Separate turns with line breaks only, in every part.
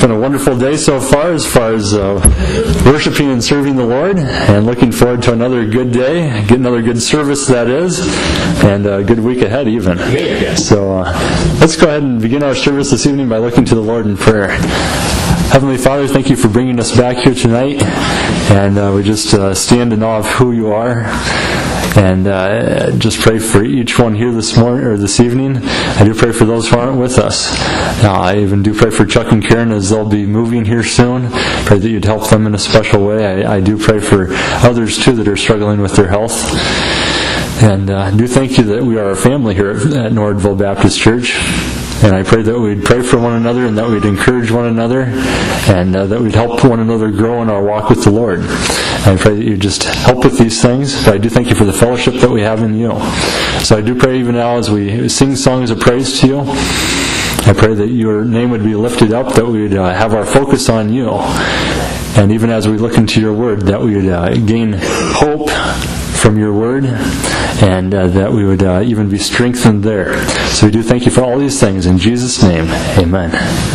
been a wonderful day so far as worshiping and serving the Lord, and looking forward to another good day, get another good service that is, and a good week ahead even. So let's go ahead and begin our service this evening by looking to the Lord in prayer. Heavenly Father, thank you for bringing us back here tonight, and we just stand in awe of who you are. And just pray for each one here this morning or this evening. I do pray for those who aren't with us. I even do pray for Chuck and Karen as they'll be moving here soon. Pray that you'd help them in a special way. I do pray for others too that are struggling with their health. And do thank you that we are a family here at Nordville Baptist Church. And I pray that we'd pray for one another, and that we'd encourage one another, and that we'd help one another grow in our walk with the Lord. And I pray that you just help with these things. But I do thank you for the fellowship that we have in you. So I do pray even now as we sing songs of praise to you, I pray that your name would be lifted up, that we would have our focus on you. And even as we look into your word, that we would gain hope from your word, and that we would even be strengthened there. So we do thank you for all these things. In Jesus' name, amen.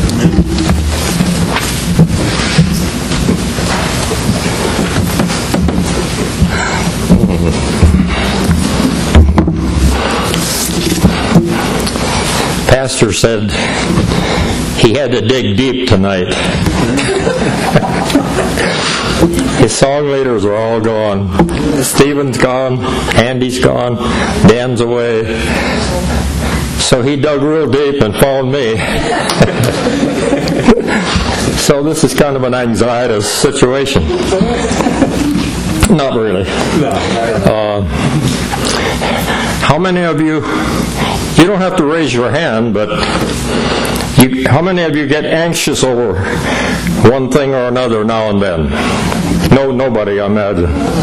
Pastor said he had to dig deep tonight. His song leaders are all gone. Stephen's gone, Andy's gone, Dan's away. So he dug real deep and found me. So this is kind of an anxiety situation. Not really. How many of you don't have to raise your hand, but how many of you get anxious over one thing or another now and then? No, nobody, I imagine.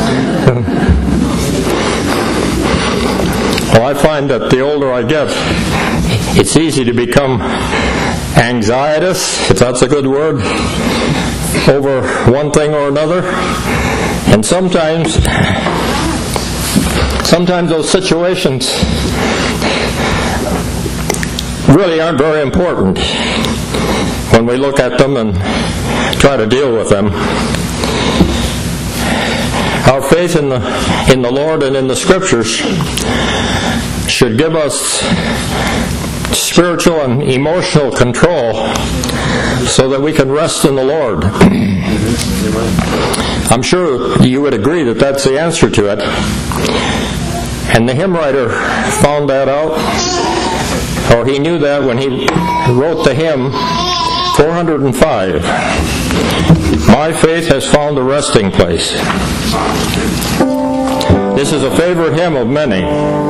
Well, I find that the older I get, it's easy to become anxietous, if that's a good word, over one thing or another. And sometimes those situations really aren't very important when we look at them and try to deal with them. Our faith in the Lord and in the Scriptures should give us spiritual and emotional control so that we can rest in the Lord. I'm sure you would agree that that's the answer to it. And the hymn writer found that out, or he knew that when he wrote the hymn 405. My faith has found a resting place. This is a favorite hymn of many.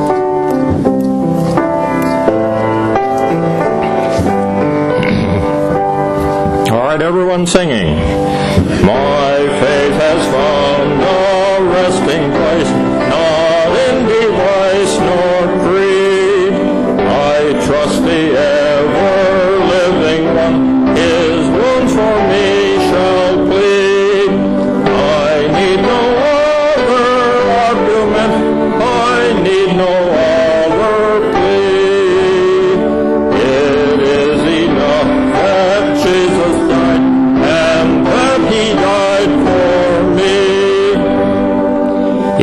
All right, everyone singing. My faith has found a resting place, not in device nor creed. I trust the ever-living one, his wounds for me shall plead. I need no other argument, I need no other plea. It is enough that Jesus died, and that he died for me.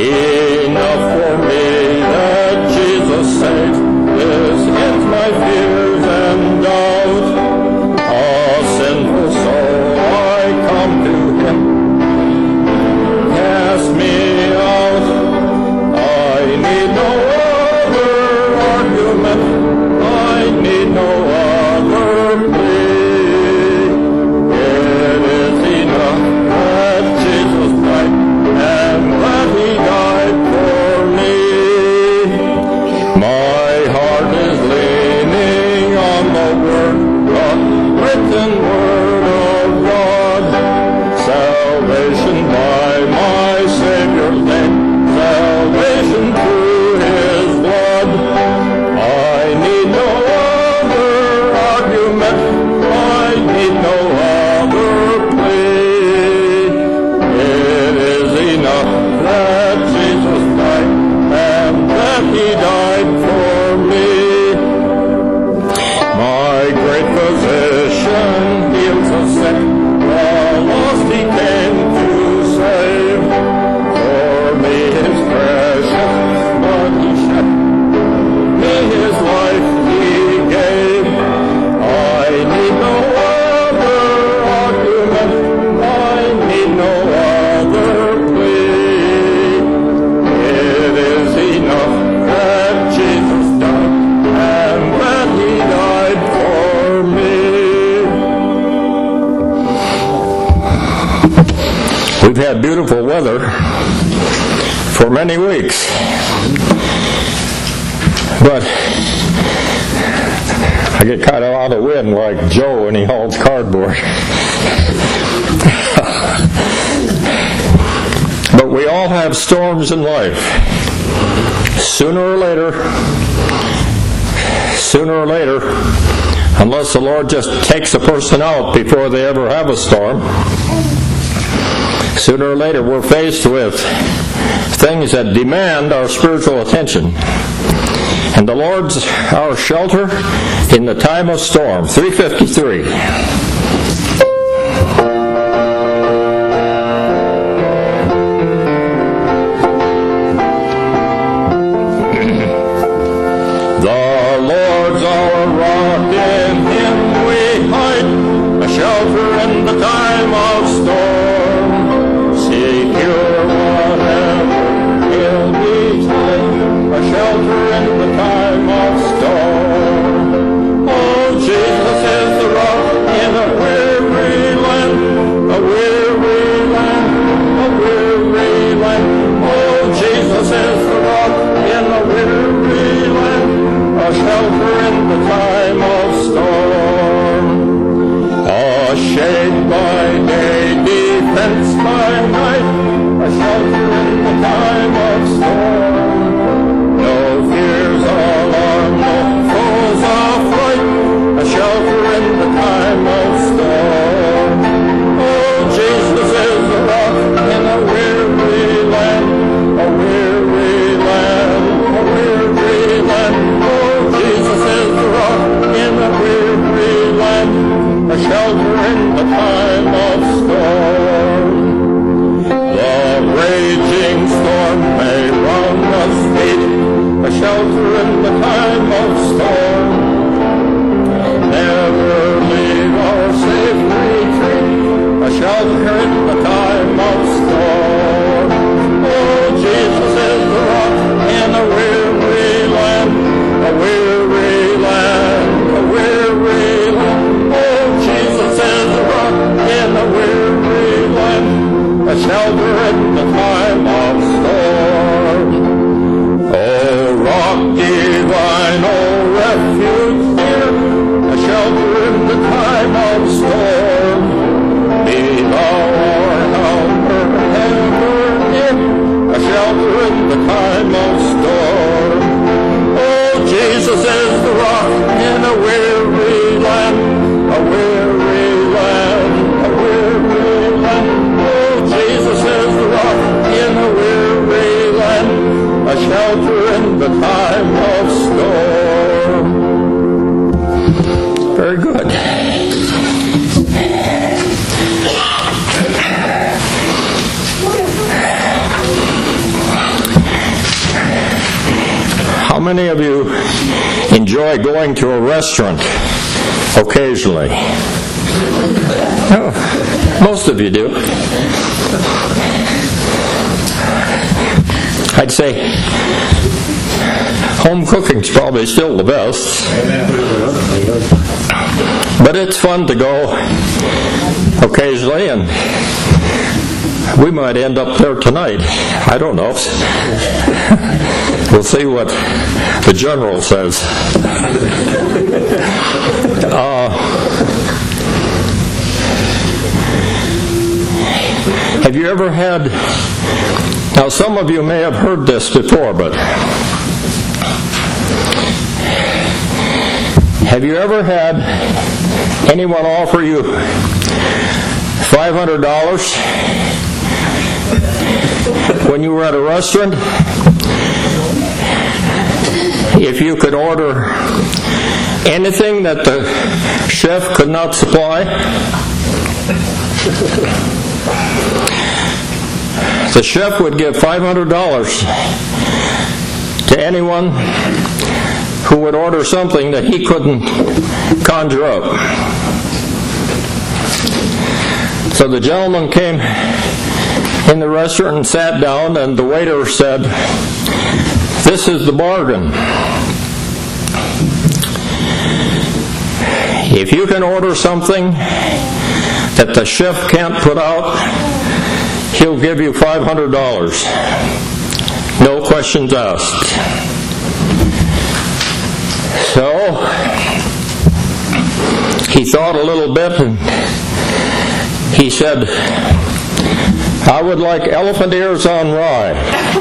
We've had beautiful weather for many weeks. But I get kind of out of wind like Joe when he hauls cardboard. But we all have storms in life. Sooner or later, unless the Lord just takes a person out before they ever have a storm, sooner or later we're faced with things that demand our spiritual attention. And the Lord's our shelter in the time of storm. 353. How many of you enjoy going to a restaurant occasionally? Oh, most of you do. I'd say home cooking's probably still the best. But it's fun to go occasionally, and we might end up there tonight. I don't know. We'll see what the general says. Have you ever had... Now, some of you may have heard this before, but have you ever had anyone offer you $500 when you were at a restaurant if you could order anything that the chef could not supply? The chef would give $500 to anyone who would order something that he couldn't conjure up. So the gentleman came in the restaurant and sat down, and the waiter said, "This is the bargain. If you can order something that the chef can't put out, he'll give you $500. No questions asked. So he thought a little bit and he said, I would like elephant ears on rye.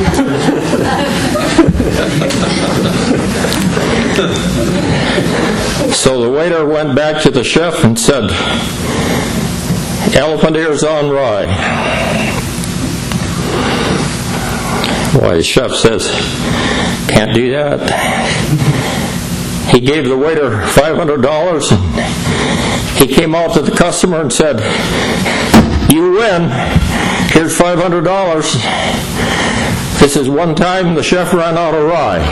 So the waiter went back to the chef and said, elephant ears on rye. Why, the chef says, can't do that. He gave the waiter $500 and he came out to the customer and said, you win. Here's $500. This is one time the chef ran out of rye.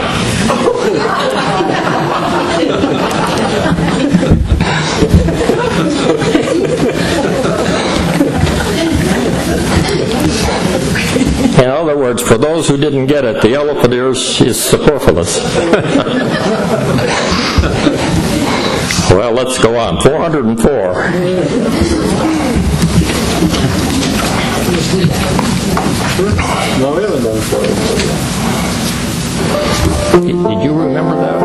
In other words, for those who didn't get it, the elephant ears is superfluous. Well, let's go on. 404.
No, we haven't done 4.
Did you remember that?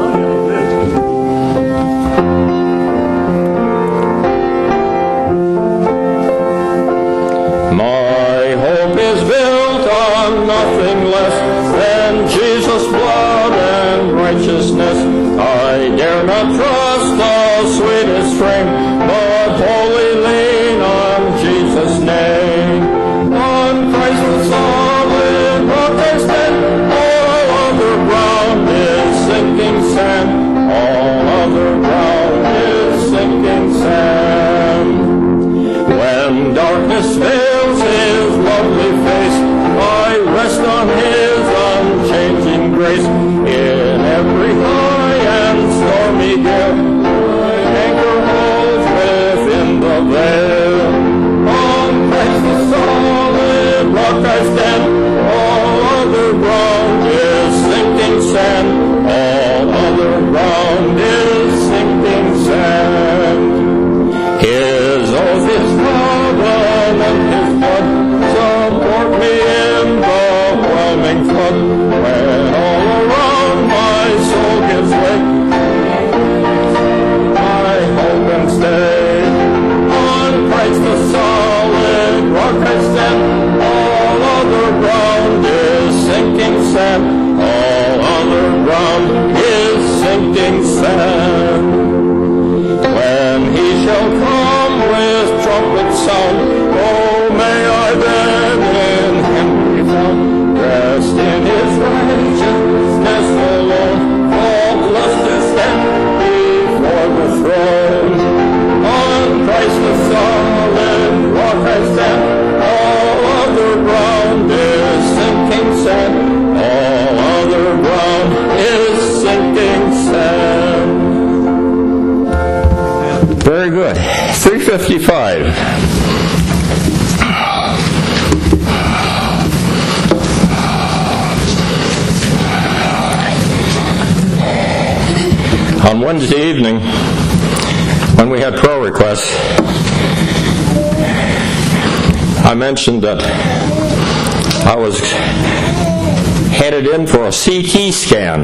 My hope is built on nothing less than Jesus' blood and righteousness. I dare not trust the sweetest frame, but wholly lean on Jesus' name. On Christ the solid rock I stand, all other ground is sinking sand. All other ground is sinking sand. When darkness veils his lovely face, I rest on his unchanging grace. In every high and stormy gale, my anchor holds within the veil. On Christ the solid rock I stand, all other ground is sinking sand. All other ground is sinking sand. His oath, his covenant, his blood support me in the whelming flood. When all around my soul gives way, I hope and stay. On Christ the solid rock I stand, all other ground is sinking sand. All other ground is sinking sand. When he shall come with trumpet sound, oh, may I then in him be found, rest in his righteousness alone, faultless to stand before the throne. On Christ the solid rock I stand, all other ground is sinking sand. All other ground is sinking sand. Very good. 355. On Wednesday evening, when we had prayer requests, I mentioned that I was headed in for a CT scan.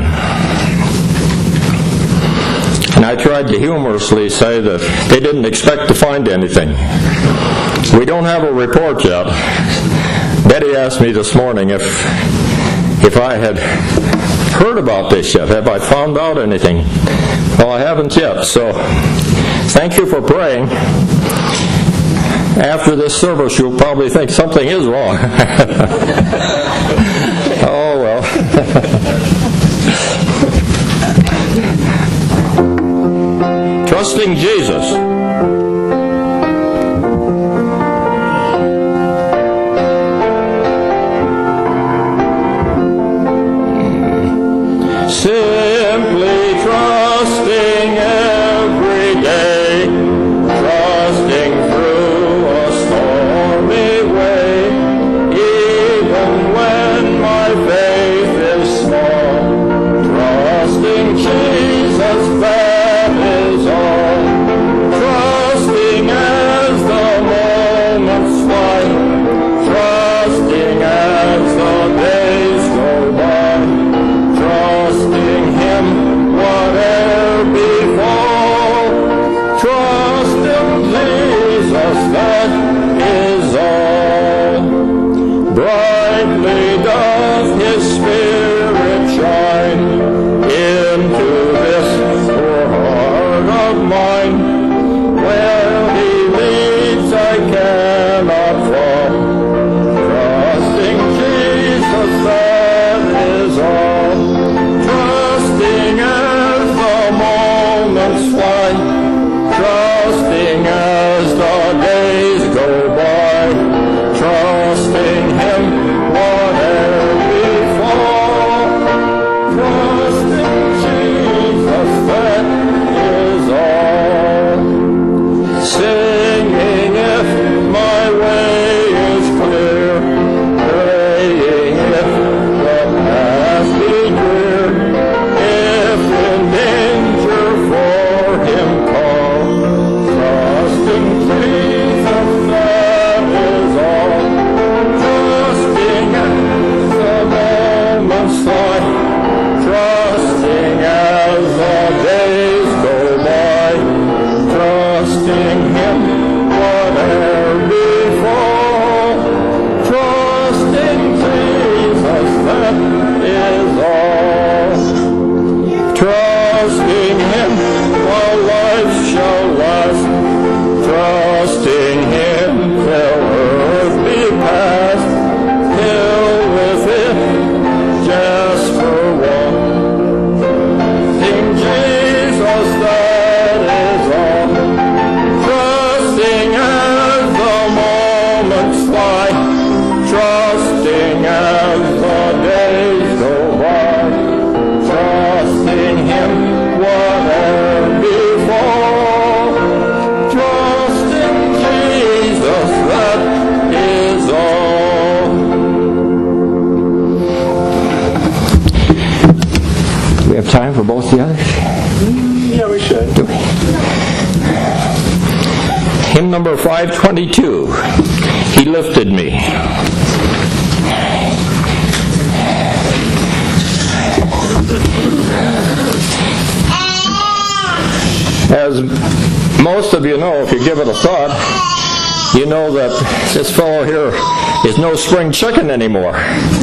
And I tried to humorously say that they didn't expect to find anything. We don't have a report yet. Betty asked me this morning if I had heard about this yet. Have I found out anything? Well, I haven't yet. So thank you for praying. After this service, you'll probably think something is wrong. Oh, well. Trusting Jesus. Simply trusting every day, trusting through a stormy way, even when my faith is small, trusting Jesus, that is all. Jesus, that is all. Brightly doth His Spirit shine into this poor heart of mine. Where He leads I cannot fall. Trusting Jesus, that is all. Trusting as the moments fly. Trusting as the days go by. Trusting Him whatever befall. Trusting Jesus, that is all. Singing if my way is clear, praying if the path be drear, if in danger for Him call, trusting Jesus, that is all. Trusting as the moments fly, trusting as the days go by, trusting Him whatever befall, trusting Jesus, that is all. Trusting Him while life shall last, trusting Him till earth be past, till with it just for one. Trusting Jesus, that is all. Trusting as the moments fly, trusting as the days go by, trusting Him whatever befall, trusting Jesus, that is all. Do we have time for both the others?
Yeah, we should.
Do we? Hymn number 522, He Lifted Me. As most of you know, if you give it a thought, you know that this fellow here is no spring chicken anymore.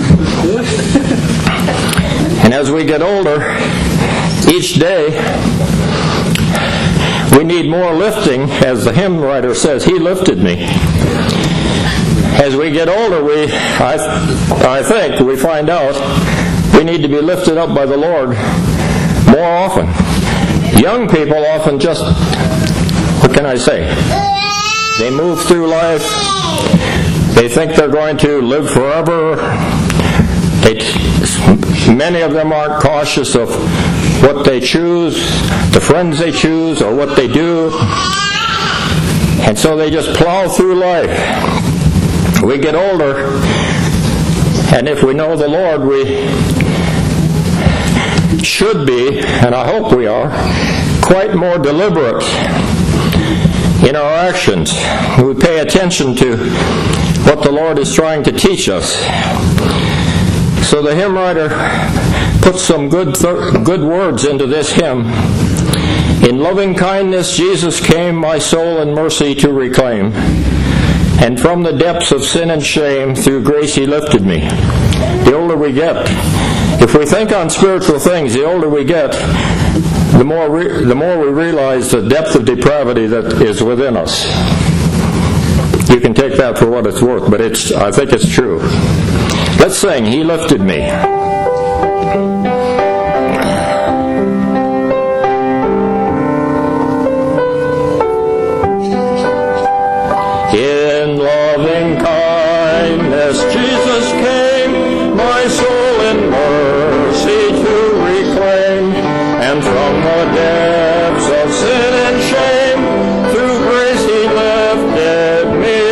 And as we get older, each day, we need more lifting. As the hymn writer says, He lifted me. As we get older, I think we find out we need to be lifted up by the Lord more often. Young people often just, what can I say? They move through life. They think they're going to live forever. Many of them aren't cautious of what they choose, the friends they choose, or what they do. And so they just plow through life. We get older, and if we know the Lord, we should be, and I hope we are, quite more deliberate in our actions. We pay attention to what the Lord is trying to teach us. So the hymn writer puts some good words into this hymn. In loving kindness Jesus came, my soul in mercy to reclaim. And from the depths of sin and shame, through grace He lifted me. The older we get, if we think on spiritual things, the older we get, the more we realize the depth of depravity that is within us. You can take that for what it's worth, but I think it's true. Let's sing, He lifted me. In loving kindness Jesus came, my soul in mercy to reclaim, and from the depths of sin and shame, through grace He lifted me.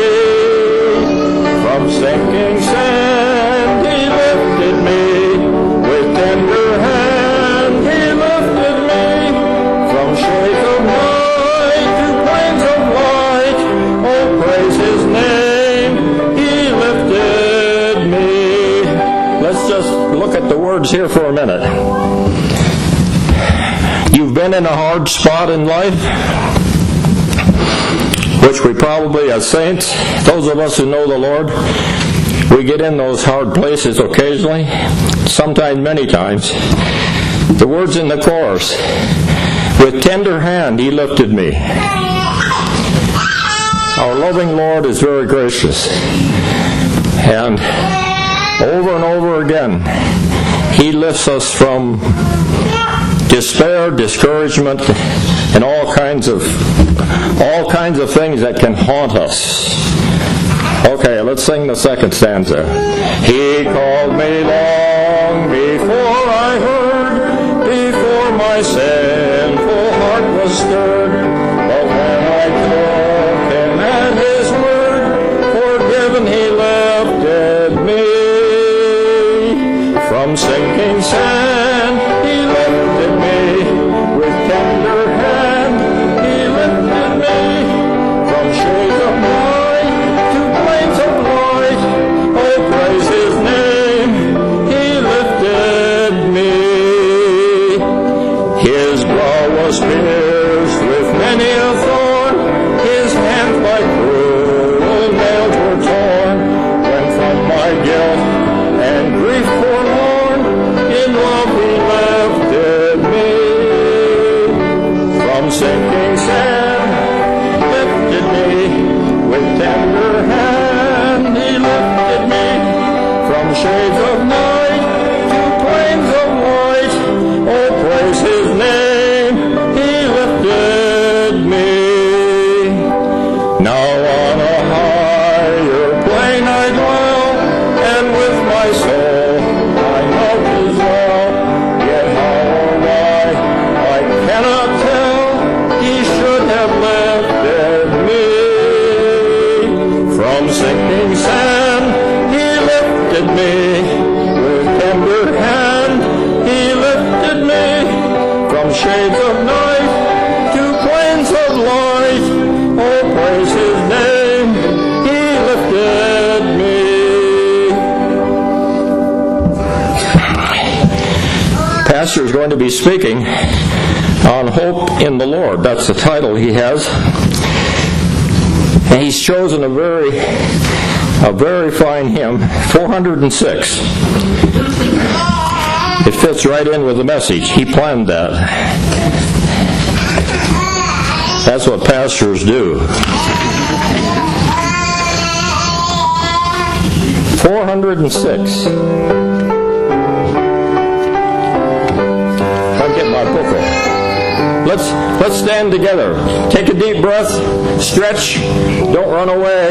From sinking sand He lifted me, with tender hand He lifted me, from shades of night to plains of light. Oh, praise His name, He lifted me. Let's just look at the words here for a minute. You've been in a hard spot in life which we probably, as saints, those of us who know the Lord, we get in those hard places occasionally, sometimes many times. The words in the chorus, with tender hand he lifted me. Our loving Lord is very gracious. And over and over again, he lifts us from despair, discouragement, and all kinds of things that can haunt us. Okay, let's sing the second stanza. He called me long before I heard, before my sinful heart was stirred. But when I took him at his word, forgiven he lifted me. From sinking sand he lifted me, with tender hand he lifted me. From shades of night to plains of light, oh praise his name, he lifted me. His brow was pierced with many a thorn, his hands by cruel nails were torn. When from my guilt and grief forlorn, in love he lifted me. From sinking sand lifted me, with tender hand he lifted me. From shades of night to plains of light, oh praise his name, he lifted me. Now on a higher plane I dwell, and with my soul I know his well. Yet how or why I cannot tell, he should have lifted me. From sinking sand he lifted me, with tender hand he lifted me. From shades of night to plains of light, oh praise his name, he lifted me. Pastor is going to be speaking on hope in the Lord. That's the title he has. And he's chosen a very fine hymn, 406. It fits right in with the message. He planned that. That's what pastors do. 406. I'll get my book over. Let's stand together. Take a deep breath. Stretch. Don't run away.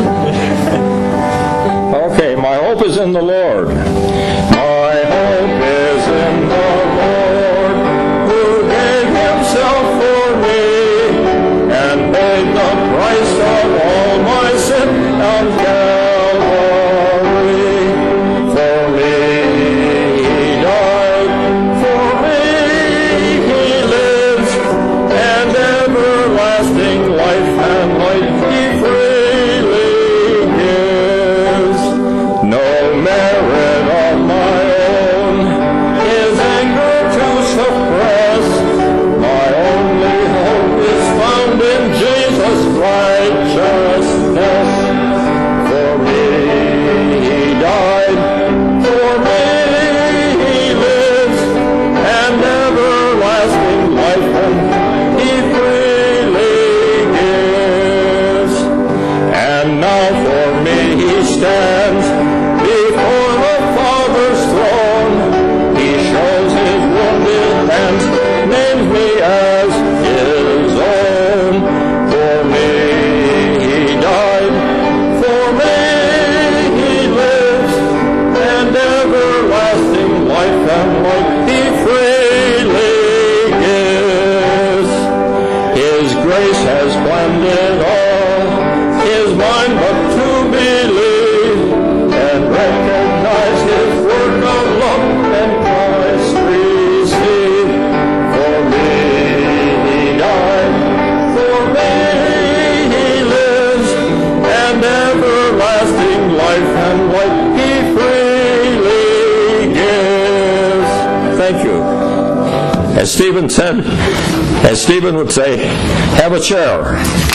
Okay, my hope is in the Lord. My hope is in the Lord, who gave himself for me, and paid the price of all my sin on Calvary. For me he died, for me he lives, and everlasting life and light he freely gives. No merit of my own, his anger to suppress. My only hope is found in Jesus' righteousness. For me he died, for me he lives, and everlasting life he freely gives. And now for me he stands before the Father's throne. He shows his wounded hands, names me as his own. For me he died, for me he lives, and everlasting life and light he freely gives. His grace has blended all, his mind but to believe, and recognize his work of love and Christ receive. For me he died, for me he lives, and everlasting life and light he freely gives. Thank you. As Stephen said, As Stephen would say, have a chair.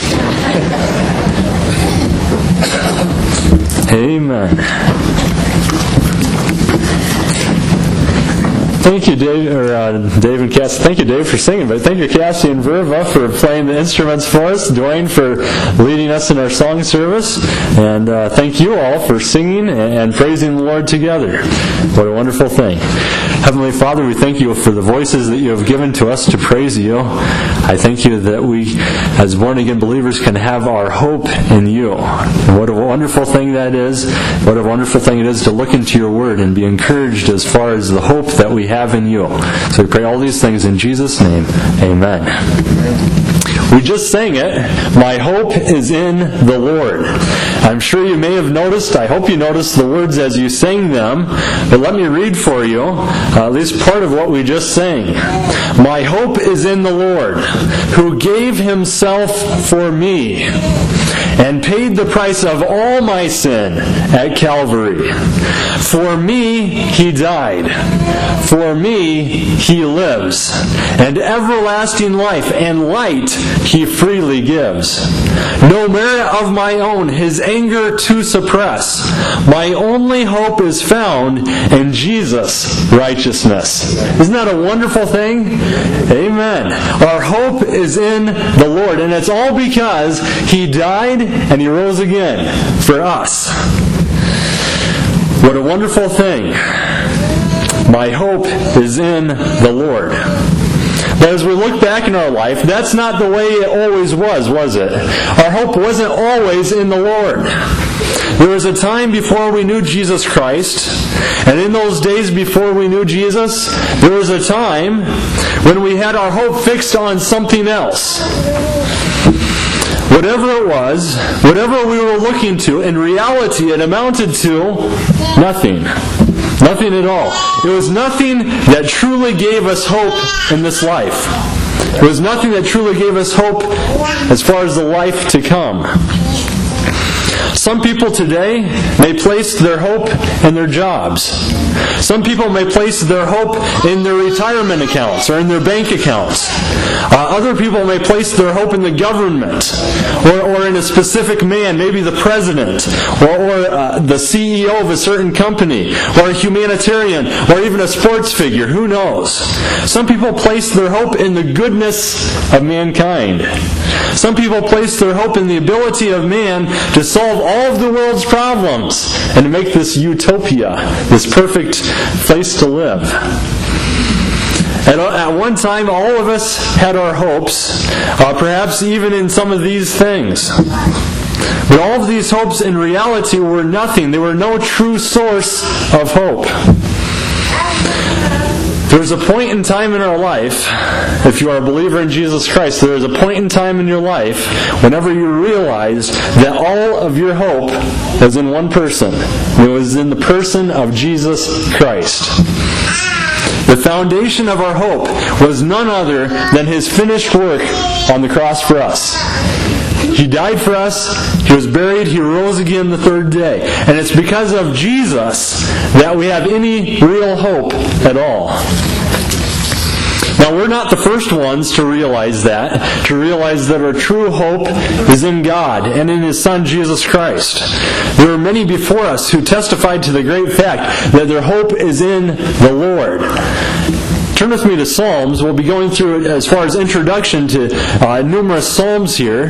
Amen. Thank you, Dave and Cassie. Thank you, Dave, for singing. But thank you, Cassie and Verva, for playing the instruments for us. Dwayne for leading us in our song service. And thank you all for singing and praising the Lord together. What a wonderful thing. Heavenly Father, we thank you for the voices that you have given to us to praise you. I thank you that we, as born-again believers, can have our hope in you. And what a wonderful thing that is. What a wonderful thing it is to look into your word and be encouraged as far as the hope that we have in you. So we pray all these things in Jesus' name. Amen. We just sang it. My hope is in the Lord. I'm sure you may have noticed, I hope you noticed the words as you sang them, but let me read for you at least part of what we just sang. My hope is in the Lord, who gave himself for me and paid the price of all my sin at Calvary. For me he died. For me he lives. And everlasting life and light he freely gives. No merit of my own his anger to suppress. My only hope is found in Jesus' righteousness. Isn't that a wonderful thing? Amen. Our hope is in the Lord, and it's all because he died and he rose again for us. What a wonderful thing. My hope is in the Lord. But as we look back in our life, that's not the way it always was it? Our hope wasn't always in the Lord. There was a time before we knew Jesus Christ, and in those days before we knew Jesus, there was a time when we had our hope fixed on something else. Whatever it was, whatever we were looking to, in reality it amounted to nothing. Nothing at all. It was nothing that truly gave us hope in this life. It was nothing that truly gave us hope as far as the life to come. Some people today may place their hope in their jobs. Some people may place their hope in their retirement accounts or in their bank accounts. Other people may place their hope in the government or in a specific man, maybe the president or the CEO of a certain company or a humanitarian or even a sports figure. Who knows? Some people place their hope in the goodness of mankind. Some people place their hope in the ability of man to solve all of the world's problems and to make this utopia, this perfect place to live. At one time, all of us had our hopes, perhaps even in some of these things. But all of these hopes in reality were nothing. They were no true source of hope. There is a point in time in our life, if you are a believer in Jesus Christ, there is a point in time in your life whenever you realize that all of your hope was in one person. It was in the person of Jesus Christ. The foundation of our hope was none other than His finished work on the cross for us. He died for us, He was buried, He rose again the third day. And it's because of Jesus that we have any real hope at all. Now, we're not the first ones to realize that our true hope is in God and in His Son, Jesus Christ. There were many before us who testified to the great fact that their hope is in the Lord. Turn with me to Psalms. We'll be going through it as far as introduction to numerous Psalms here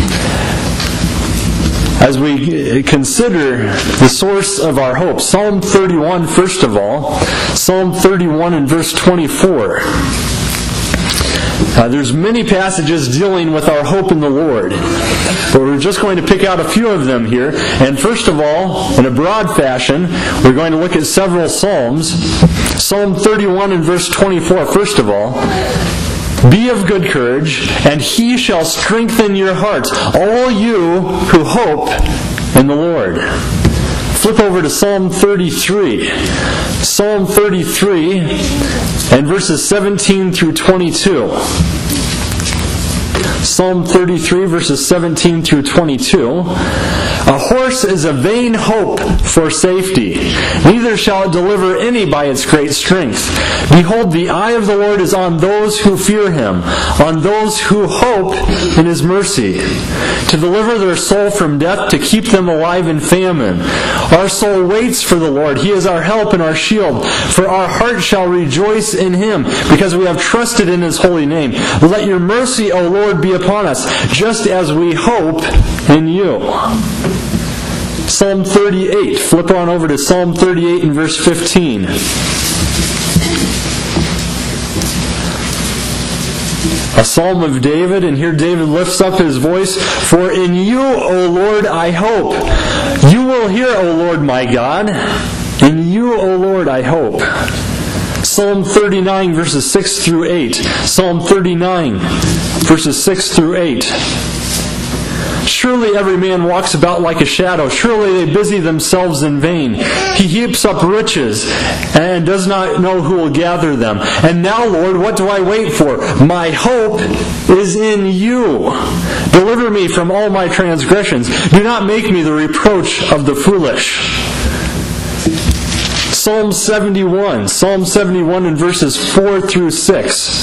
as we consider the source of our hope. Psalm 31, first of all. Psalm 31 and verse 24. There's many passages dealing with our hope in the Lord, but we're just going to pick out a few of them here. And first of all, in a broad fashion, we're going to look at several Psalms. Psalm 31 and verse 24, first of all. Be of good courage, and He shall strengthen your hearts, all you who hope in the Lord. Flip over to Psalm 33. Psalm 33 and verses 17 through 22. Psalm 33, verses 17 through 22. A horse is a vain hope for safety. Neither shall it deliver any by its great strength. Behold, the eye of the Lord is on those who fear him, on those who hope in his mercy, to deliver their soul from death, to keep them alive in famine. Our soul waits for the Lord. He is our help and our shield. For our heart shall rejoice in him, because we have trusted in his holy name. Let your mercy, O Lord, be upon us, just as we hope in you. Psalm 38. Flip on over to Psalm 38 and verse 15. A psalm of David, and here David lifts up his voice. For in you, O Lord, I hope. You will hear, O Lord my God. In you, O Lord, I hope. Psalm 39, verses 6 through 8. Psalm 39, verses 6 through 8. Surely every man walks about like a shadow. Surely they busy themselves in vain. He heaps up riches and does not know who will gather them. And now, Lord, what do I wait for? My hope is in you. Deliver me from all my transgressions. Do not make me the reproach of the foolish. Psalm 71. Psalm 71 in verses 4 through 6.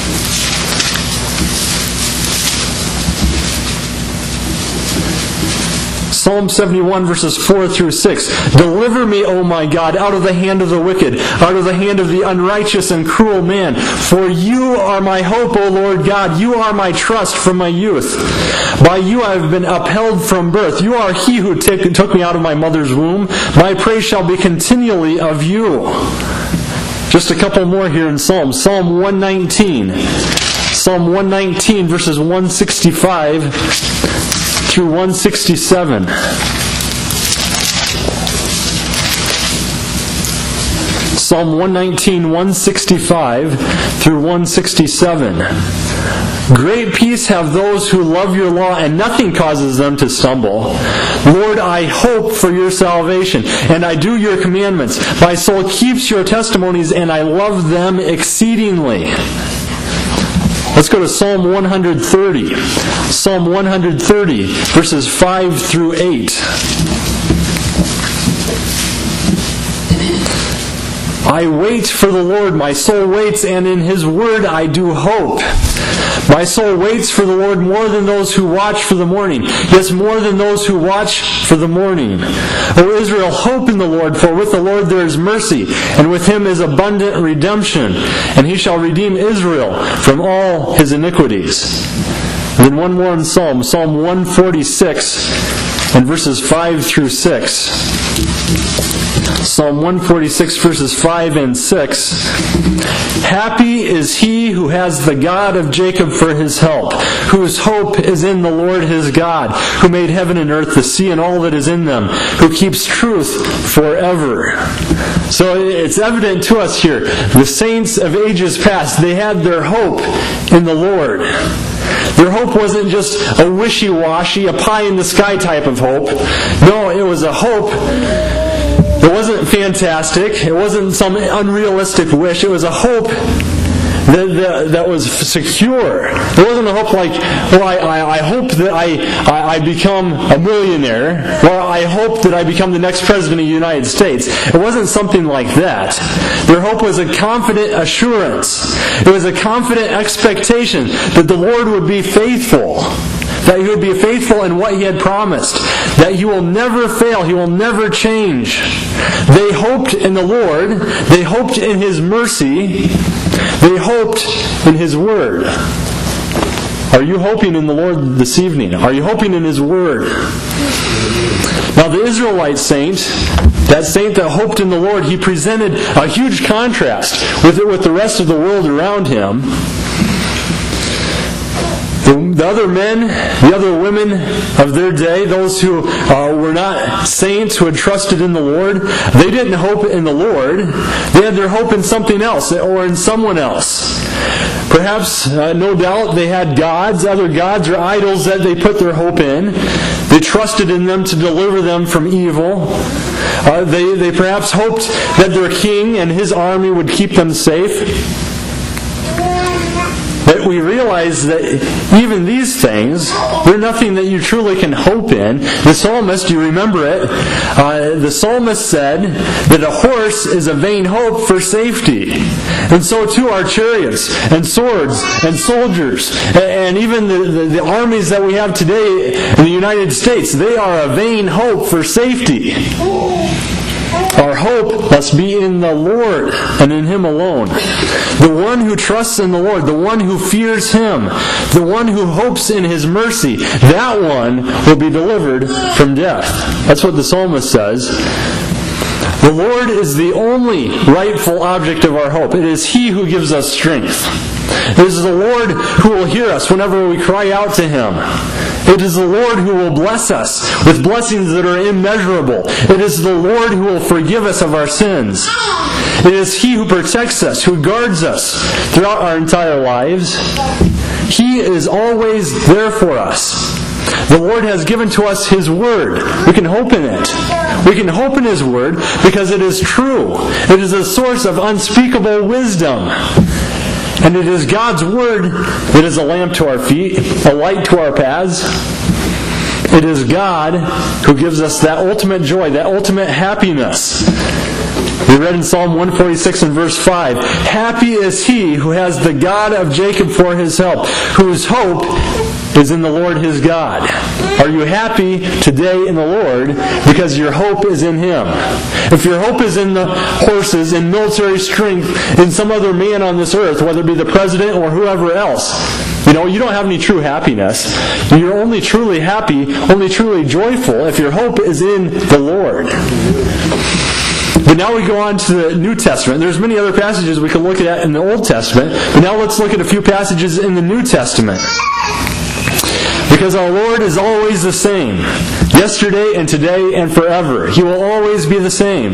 Psalm 71 verses 4 through 6. Deliver me, O my God, out of the hand of the wicked, out of the hand of the unrighteous and cruel man. For you are my hope, O Lord God. You are my trust from my youth. By you I have been upheld from birth. You are he who took me out of my mother's womb. My praise shall be continually of you. Just a couple more here in Psalms. Psalm 119. Psalm 119 verses 165 through 167. Psalm 119, 165 through 167. Great peace have those who love your law, and nothing causes them to stumble. Lord, I hope for your salvation, and I do your commandments. My soul keeps your testimonies, and I love them exceedingly. Let's go to Psalm 130. Psalm 130, verses 5 through 8. I wait for the Lord, my soul waits, and in his word I do hope. My soul waits for the Lord more than those who watch for the morning. Yes, more than those who watch for the morning. O Israel, hope in the Lord, for with the Lord there is mercy, and with him is abundant redemption, and he shall redeem Israel from all his iniquities. And then one more in Psalm 146, and verses 5 through 6. Psalm 146, verses 5 and 6. Happy is he who has the God of Jacob for his help, whose hope is in the Lord his God, who made heaven and earth, the sea and all that is in them, who keeps truth forever. So it's evident to us here, the saints of ages past, they had their hope in the Lord. Their hope wasn't just a wishy-washy, a pie-in-the-sky type of hope. No, it was a hope. It wasn't fantastic. It wasn't some unrealistic wish. It was a hope that was secure. It wasn't a hope like, well, I hope that I become a millionaire, or I hope that I become the next president of the United States. It wasn't something like that. Their hope was a confident assurance. It was a confident expectation that the Lord would be faithful. That he would be faithful in what he had promised. That he will never fail. He will never change. They hoped in the Lord. They hoped in his mercy. They hoped in his word. Are you hoping in the Lord this evening? Are you hoping in his word? Now the Israelite saint, that saint that hoped in the Lord, he presented a huge contrast with the rest of the world around him. The other men, the other women of their day, those who were not saints, who had trusted in the Lord, they didn't hope in the Lord. They had their hope in something else or in someone else. Perhaps, no doubt, they had gods, other gods or idols that they put their hope in. They trusted in them to deliver them from evil. They perhaps hoped that their king and his army would keep them safe. that we realize that even these things, they're nothing that you truly can hope in. The psalmist, you remember it, the psalmist said that a horse is a vain hope for safety. And so too are chariots and swords and soldiers and even the armies that we have today in the United States. They are a vain hope for safety. Our hope must be in the Lord and in Him alone. The one who trusts in the Lord, the one who fears Him, the one who hopes in His mercy, that one will be delivered from death. That's what the psalmist says. The Lord is the only rightful object of our hope. It is He who gives us strength. It is the Lord who will hear us whenever we cry out to Him. It is the Lord who will bless us with blessings that are immeasurable. It is the Lord who will forgive us of our sins. It is He who protects us, who guards us throughout our entire lives. He is always there for us. The Lord has given to us His Word. We can hope in it. We can hope in His Word because it is true. It is a source of unspeakable wisdom. And it is God's Word that is a lamp to our feet, a light to our paths. It is God who gives us that ultimate joy, that ultimate happiness. We read in Psalm 146 and verse 5, "Happy is he who has the God of Jacob for his help, whose hope is in the Lord his God." Are you happy today in the Lord because your hope is in Him? If your hope is in the horses, in military strength, in some other man on this earth, whether it be the president or whoever else, you don't have any true happiness. You're only truly happy, only truly joyful if your hope is in the Lord. But now we go on to the New Testament. There's many other passages we can look at in the Old Testament, but now let's look at a few passages in the New Testament. Because our Lord is always the same, yesterday and today and forever. He will always be the same.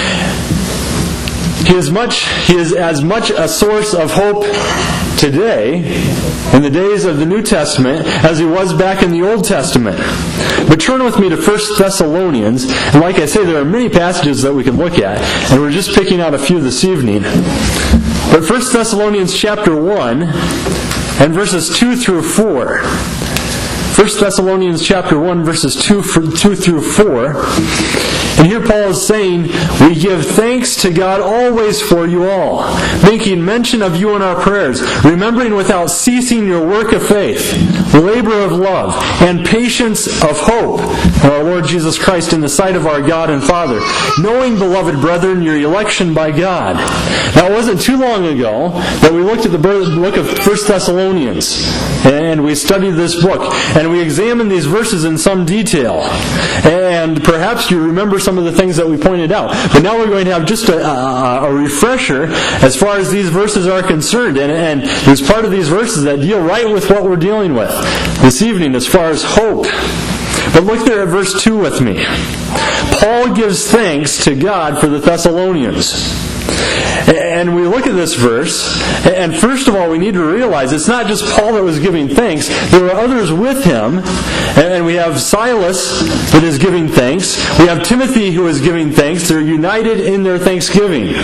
He is as much a source of hope today, in the days of the New Testament, as He was back in the Old Testament. But turn with me to 1 Thessalonians, and like I say, there are many passages that we can look at, and we're just picking out a few this evening. But 1 Thessalonians chapter 1, and verses 2 through 4. 1 Thessalonians chapter 1, verses 2 through 4. And here Paul is saying, "We give thanks to God always for you all, making mention of you in our prayers, remembering without ceasing your work of faith, labor of love, and patience of hope in our Lord Jesus Christ in the sight of our God and Father, knowing, beloved brethren, your election by God." Now, it wasn't too long ago that we looked at the book of 1 Thessalonians, and we studied this book, and we examined these verses in some detail. And perhaps you remember some of the things that we pointed out. But now we're going to have just a refresher as far as these verses are concerned. And there's part of these verses that deal right with what we're dealing with this evening as far as hope. But look there at verse 2 with me. Paul gives thanks to God for the Thessalonians. And we look at this verse, and first of all, we need to realize it's not just Paul that was giving thanks. There were others with him, and we have Silas that is giving thanks. We have Timothy who is giving thanks. They're united in their thanksgiving.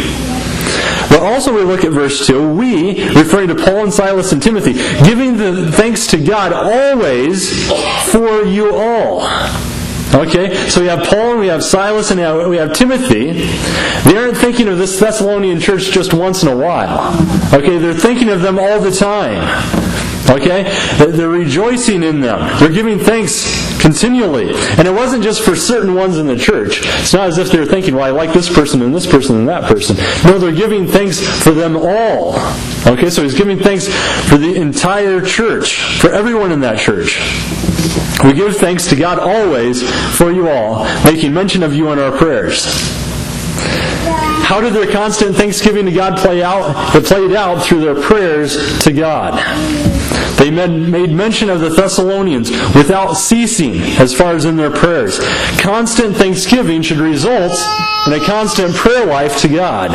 But also we look at verse 2, we, referring to Paul and Silas and Timothy, giving the thanks to God always for you all. Okay, so we have Paul and we have Silas and we have Timothy. They aren't thinking of this Thessalonian church just once in a while. Okay, they're thinking of them all the time. Okay, they're rejoicing in them. They're giving thanks continually. And it wasn't just for certain ones in the church. It's not as if they're thinking, well, I like this person and this person and that person. No, they're giving thanks for them all. Okay, so he's giving thanks for the entire church, for everyone in that church. We give thanks to God always for you all, making mention of you in our prayers. How did their constant thanksgiving to God play out? It played out through their prayers to God. They made mention of the Thessalonians without ceasing as far as in their prayers. Constant thanksgiving should result in a constant prayer life to God.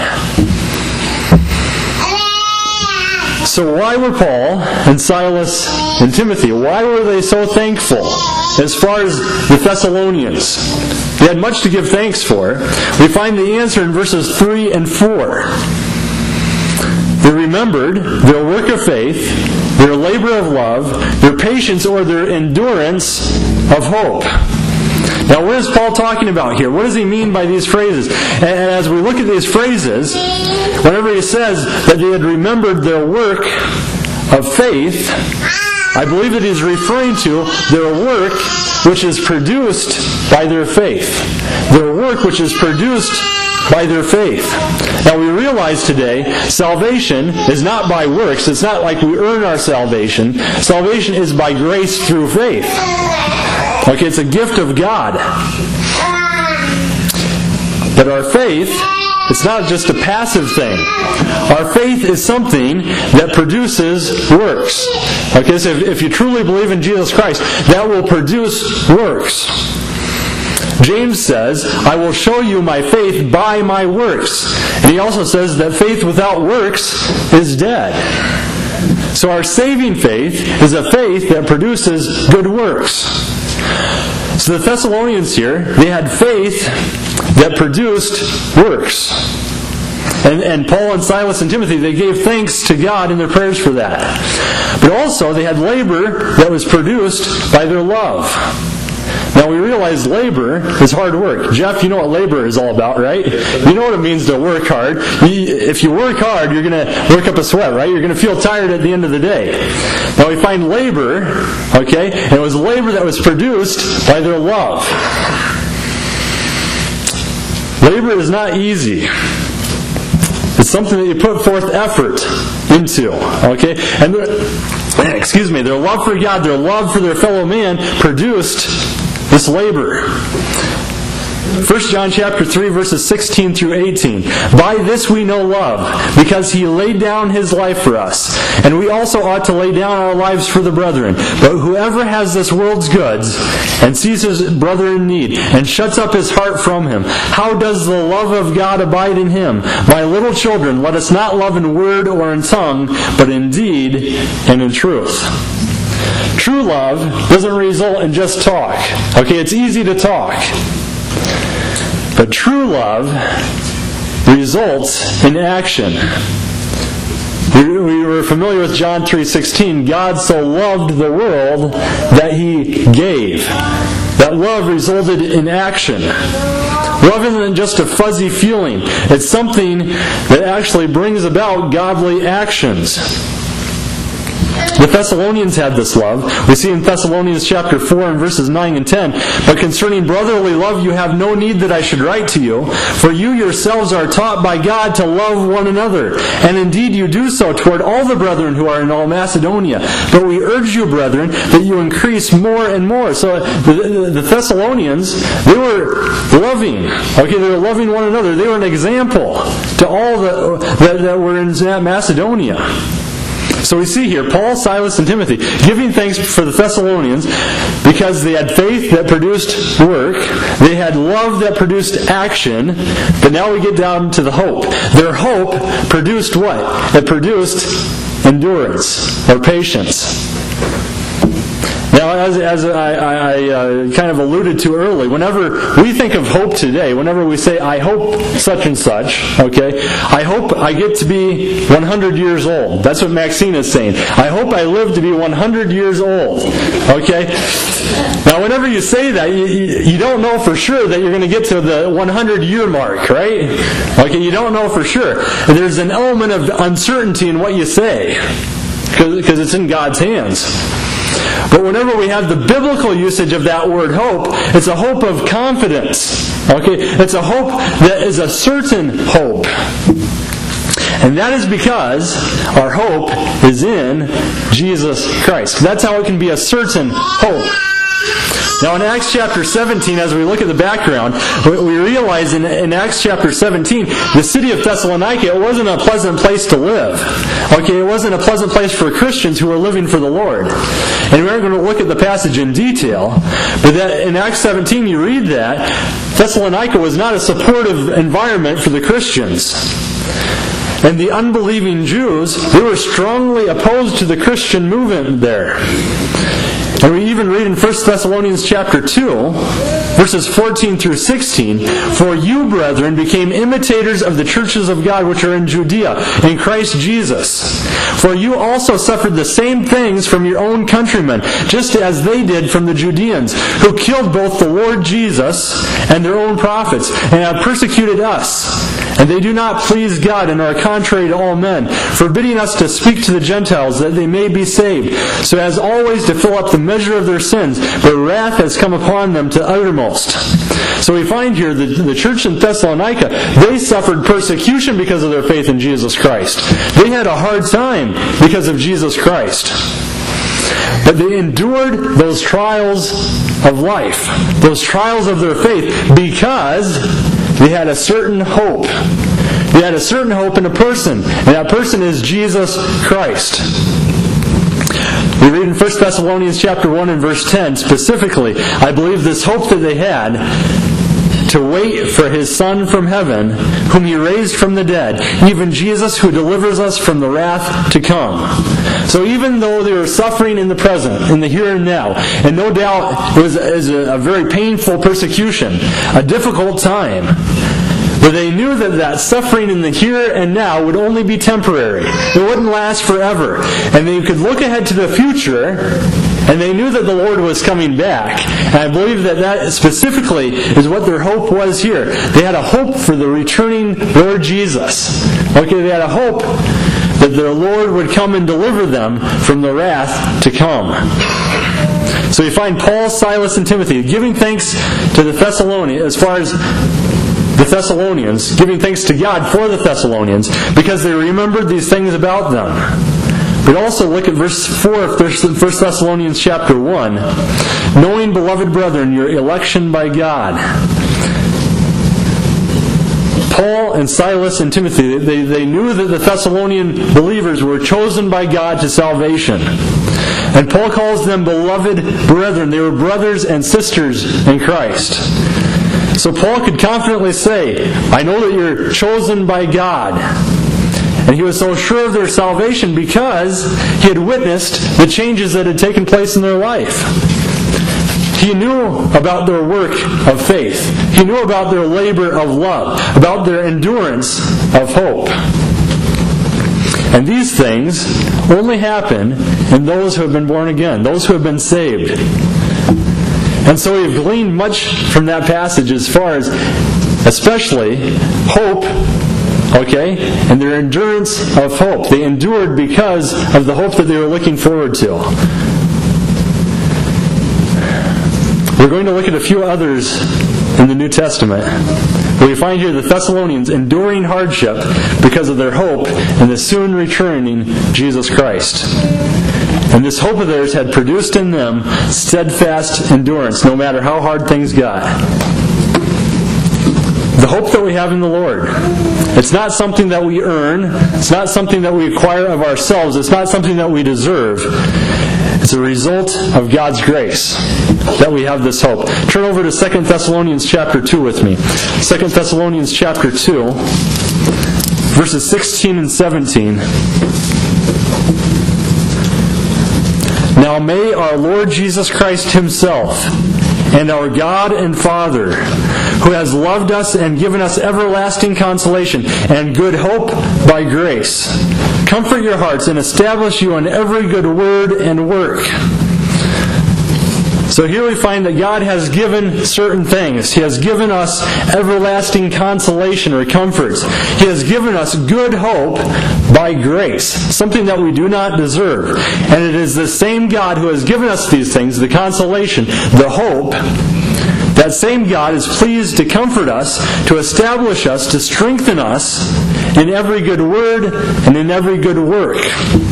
So why were Paul and Silas and Timothy, why were they so thankful as far as the Thessalonians? They had much to give thanks for. We find the answer in verses 3 and 4. They remembered their work of faith, their labor of love, their patience or their endurance of hope. Now, what is Paul talking about here? What does he mean by these phrases? And as we look at these phrases, whenever he says that they had remembered their work of faith, I believe that he's referring to their work which is produced by their faith. Their work which is produced by their faith. Now we realize today, salvation is not by works. It's not like we earn our salvation. Salvation is by grace through faith. Okay, it's a gift of God. But our faith, it's not just a passive thing. Our faith is something that produces works. Okay, so if you truly believe in Jesus Christ, that will produce works. James says, I will show you my faith by my works. And he also says that faith without works is dead. So our saving faith is a faith that produces good works. So the Thessalonians here, they had faith that produced works. And Paul and Silas and Timothy, they gave thanks to God in their prayers for that. But also they had labor that was produced by their love. Now we realize labor is hard work. Jeff, you know what labor is all about, right? You know what it means to work hard. If you work hard, you're going to work up a sweat, right? You're going to feel tired at the end of the day. Now we find labor, okay, and it was labor that was produced by their love. Labor is not easy. It's something that you put forth effort into, okay? And their love for God, their love for their fellow man produced this labor. 1 John chapter 3 verses 16 through 18. By this we know love, because He laid down His life for us. And we also ought to lay down our lives for the brethren. But whoever has this world's goods, and sees his brother in need, and shuts up his heart from him, how does the love of God abide in him? My little children, let us not love in word or in tongue, but in deed and in truth. True love doesn't result in just talk. Okay, it's easy to talk. But true love results in action. We were familiar with John 3:16. God so loved the world that He gave. That love resulted in action. Love isn't just a fuzzy feeling. It's something that actually brings about godly actions. The Thessalonians had this love. We see in Thessalonians chapter 4 and verses 9 and 10, but concerning brotherly love you have no need that I should write to you, for you yourselves are taught by God to love one another. And indeed you do so toward all the brethren who are in all Macedonia. But we urge you, brethren, that you increase more and more. So the Thessalonians, they were loving. Okay, they were loving one another. They were an example to all that were in Macedonia. So we see here Paul, Silas, and Timothy giving thanks for the Thessalonians because they had faith that produced work. They had love that produced action. But now we get down to the hope. Their hope produced what? It produced endurance or patience. Now, as I kind of alluded to early, whenever we think of hope today, whenever we say, I hope such and such, okay, I hope I get to be 100 years old. That's what Maxine is saying. I hope I live to be 100 years old, okay? Now, whenever you say that, you don't know for sure that you're going to get to the 100-year mark, right? Okay, you don't know for sure. There's an element of uncertainty in what you say because it's in God's hands. But whenever we have the biblical usage of that word hope, it's a hope of confidence. Okay? It's a hope that is a certain hope. And that is because our hope is in Jesus Christ. That's how it can be a certain hope. Now in Acts chapter 17, as we look at the background, we realize in Acts chapter 17, the city of Thessalonica, it wasn't a pleasant place to live. Okay, it wasn't a pleasant place for Christians who were living for the Lord. And we aren't going to look at the passage in detail, but that in Acts 17 you read that Thessalonica was not a supportive environment for the Christians. And the unbelieving Jews, they were strongly opposed to the Christian movement there. And we even read in 1 Thessalonians chapter 2, verses 14 through 16, "For you, brethren, became imitators of the churches of God which are in Judea, in Christ Jesus. For you also suffered the same things from your own countrymen, just as they did from the Judeans, who killed both the Lord Jesus and their own prophets, and have persecuted us. And they do not please God and are contrary to all men, forbidding us to speak to the Gentiles that they may be saved, so as always to fill up the measure of their sins, but wrath has come upon them to uttermost." So we find here that the church in Thessalonica, they suffered persecution because of their faith in Jesus Christ. They had a hard time because of Jesus Christ. But they endured those trials of life, those trials of their faith, because they had a certain hope. They had a certain hope in a person, and that person is Jesus Christ. We read in 1 Thessalonians chapter 1 and verse 10 specifically, I believe this hope that they had to wait for His Son from heaven, whom He raised from the dead, even Jesus who delivers us from the wrath to come. So even though they were suffering in the present, in the here and now, and no doubt it was a very painful persecution, a difficult time, but they knew that that suffering in the here and now would only be temporary. It wouldn't last forever. And they could look ahead to the future, and they knew that the Lord was coming back. And I believe that specifically is what their hope was here. They had a hope for the returning Lord Jesus. Okay, they had a hope that their Lord would come and deliver them from the wrath to come. So you find Paul, Silas, and Timothy giving thanks to the Thessalonians, as far as the Thessalonians, giving thanks to God for the Thessalonians, because they remembered these things about them. But also look at verse 4 of 1 Thessalonians chapter 1. "Knowing, beloved brethren, your election by God." Paul and Silas and Timothy, they knew that the Thessalonian believers were chosen by God to salvation. And Paul calls them beloved brethren. They were brothers and sisters in Christ. So Paul could confidently say, I know that you're chosen by God. And he was so sure of their salvation because he had witnessed the changes that had taken place in their life. He knew about their work of faith. He knew about their labor of love, about their endurance of hope. And these things only happen in those who have been born again, those who have been saved. And so we've gleaned much from that passage as far as, especially, hope, okay, and their endurance of hope. They endured because of the hope that they were looking forward to. We're going to look at a few others in the New Testament. We find here the Thessalonians enduring hardship because of their hope in the soon returning Jesus Christ. And this hope of theirs had produced in them steadfast endurance, no matter how hard things got. The hope that we have in the Lord. It's not something that we earn. It's not something that we acquire of ourselves. It's not something that we deserve. It's a result of God's grace that we have this hope. Turn over to 2 Thessalonians chapter 2 with me. 2 Thessalonians chapter 2, verses 16 and 17. Now may our Lord Jesus Christ Himself and our God and Father, who has loved us and given us everlasting consolation and good hope by grace, comfort your hearts and establish you in every good word and work. So here we find that God has given certain things. He has given us everlasting consolation or comforts. He has given us good hope by grace, something that we do not deserve. And it is the same God who has given us these things, the consolation, the hope. That same God is pleased to comfort us, to establish us, to strengthen us in every good word and in every good work.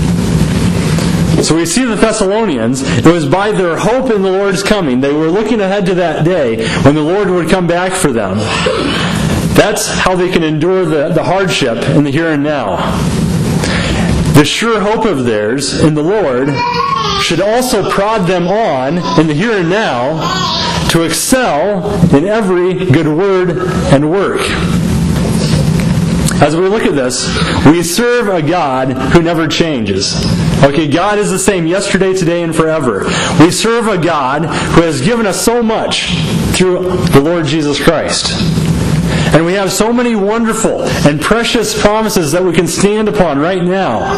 So we see the Thessalonians, it was by their hope in the Lord's coming. They were looking ahead to that day when the Lord would come back for them. That's how they can endure the hardship in the here and now. The sure hope of theirs in the Lord should also prod them on in the here and now to excel in every good word and work. As we look at this, we serve a God who never changes. Okay, God is the same yesterday, today, and forever. We serve a God who has given us so much through the Lord Jesus Christ. And we have so many wonderful and precious promises that we can stand upon right now.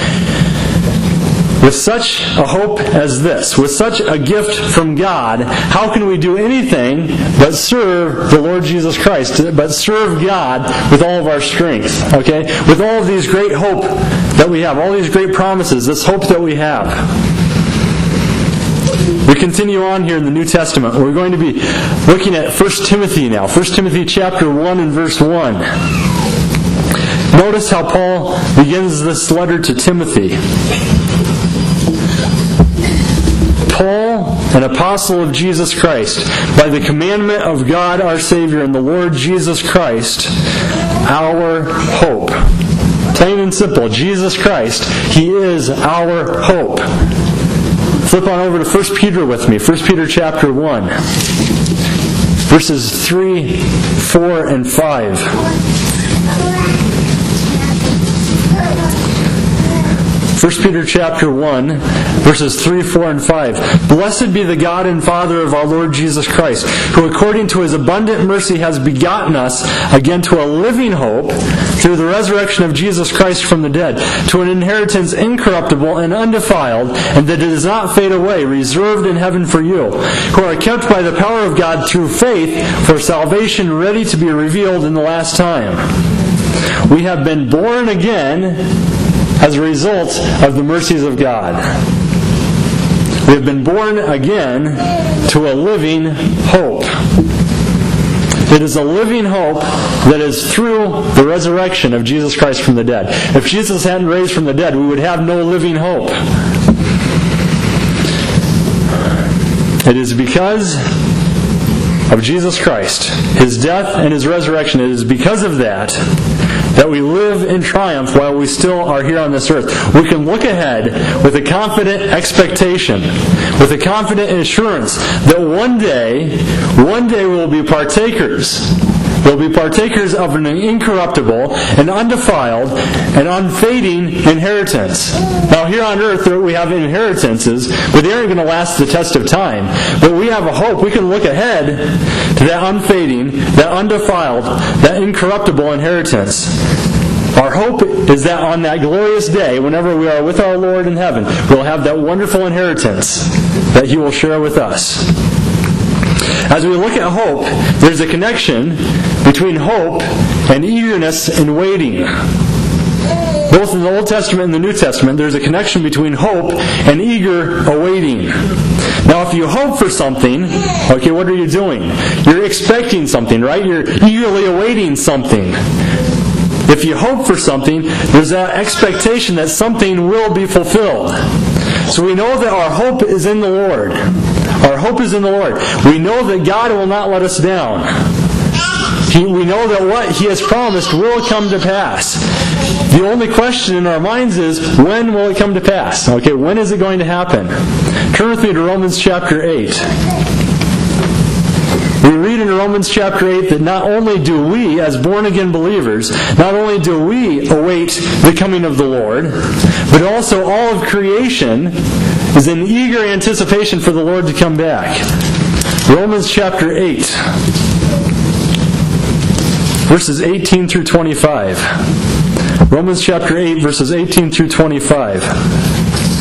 With such a hope as this, with such a gift from God, how can we do anything but serve the Lord Jesus Christ, but serve God with all of our strength, okay? With all of these great hope that we have, all these great promises, this hope that we have. We continue on here in the New Testament. We're going to be looking at 1 Timothy now. 1 Timothy chapter 1 and verse 1. Notice how Paul begins this letter to Timothy. Paul, an apostle of Jesus Christ, by the commandment of God our Savior and the Lord Jesus Christ, our hope. Plain and simple, Jesus Christ, He is our hope. Flip on over to 1 Peter with me, 1 Peter chapter 1, verses 3, 4, and 5. 1 Peter chapter 1, verses 3, 4, and 5. Blessed be the God and Father of our Lord Jesus Christ, who according to His abundant mercy has begotten us again to a living hope through the resurrection of Jesus Christ from the dead, to an inheritance incorruptible and undefiled, and that does not fade away, reserved in heaven for you, who are kept by the power of God through faith for salvation ready to be revealed in the last time. We have been born again as a result of the mercies of God. We have been born again to a living hope. It is a living hope that is through the resurrection of Jesus Christ from the dead. If Jesus hadn't raised from the dead, we would have no living hope. It is because of Jesus Christ, His death and His resurrection. It is because of that we live in triumph while we still are here on this earth. We can look ahead with a confident expectation, with a confident assurance that one day we'll be partakers. We'll be partakers of an incorruptible and undefiled and unfading inheritance. Now here on earth we have inheritances, but they aren't going to last the test of time. But we have a hope. We can look ahead to that unfading, that undefiled, that incorruptible inheritance. Our hope is that on that glorious day, whenever we are with our Lord in heaven, we'll have that wonderful inheritance that He will share with us. As we look at hope, there's a connection between hope and eagerness in waiting. Both in the Old Testament and the New Testament, there's a connection between hope and eager awaiting. Now, if you hope for something, okay, what are you doing? You're expecting something, right? You're eagerly awaiting something. If you hope for something, there's that expectation that something will be fulfilled. So we know that our hope is in the Lord. Our hope is in the Lord. We know that God will not let us down. We know that what He has promised will come to pass. The only question in our minds is, when will it come to pass? Okay, when is it going to happen? Turn with me to Romans chapter 8. We read in Romans chapter 8 that not only do we, as born-again believers, not only do we await the coming of the Lord, but also all of creation is in eager anticipation for the Lord to come back. Romans chapter 8, verses 18 through 25. Romans chapter 8, verses 18 through 25.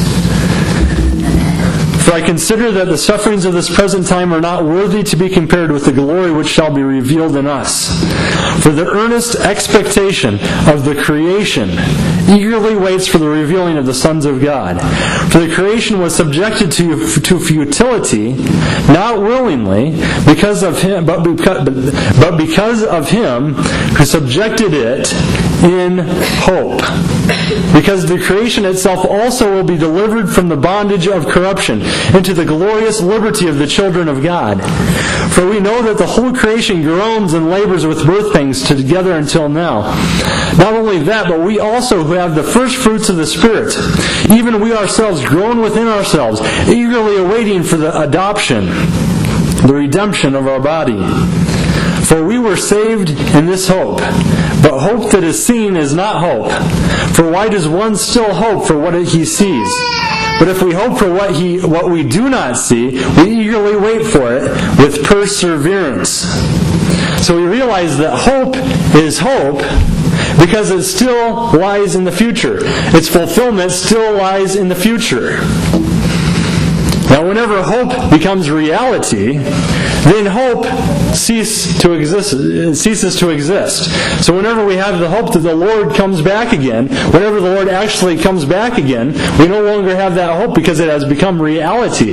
For I consider that the sufferings of this present time are not worthy to be compared with the glory which shall be revealed in us. For the earnest expectation of the creation eagerly waits for the revealing of the sons of God. For the creation was subjected to futility, not willingly, because of him, but because of Him who subjected it in hope. Because the creation itself also will be delivered from the bondage of corruption into the glorious liberty of the children of God. For we know that the whole creation groans and labors with birth pangs together until now. Not only that, but we also who have the first fruits of the Spirit, even we ourselves groan within ourselves, eagerly awaiting for the adoption, the redemption of our body. For we were saved in this hope. But hope that is seen is not hope. For why does one still hope for what he sees? But if we hope for what we do not see, we eagerly wait for it with perseverance. So we realize that hope is hope because it still lies in the future. Its fulfillment still lies in the future. Now, whenever hope becomes reality, then hope ceases to exist. So whenever we have the hope that the Lord comes back again, whenever the Lord actually comes back again, we no longer have that hope because it has become reality.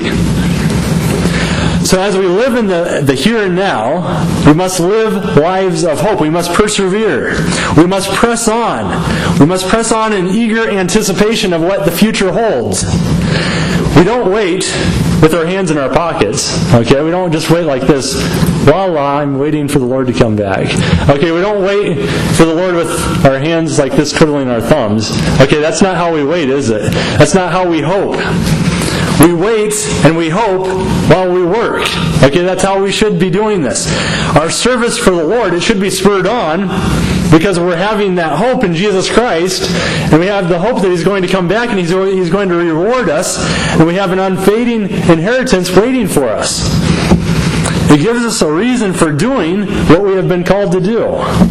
So as we live in the here and now, we must live lives of hope. We must persevere. We must press on. We must press on in eager anticipation of what the future holds. We don't wait with our hands in our pockets. Okay, we don't just wait like this. Voila, I'm waiting for the Lord to come back. Okay, we don't wait for the Lord with our hands like this, twiddling our thumbs. Okay, that's not how we wait, is it? That's not how we hope. We wait and we hope while we work. Okay, that's how we should be doing this. Our service for the Lord, it should be spurred on because we're having that hope in Jesus Christ, and we have the hope that He's going to come back and He's going to reward us, and we have an unfading inheritance waiting for us. It gives us a reason for doing what we have been called to do.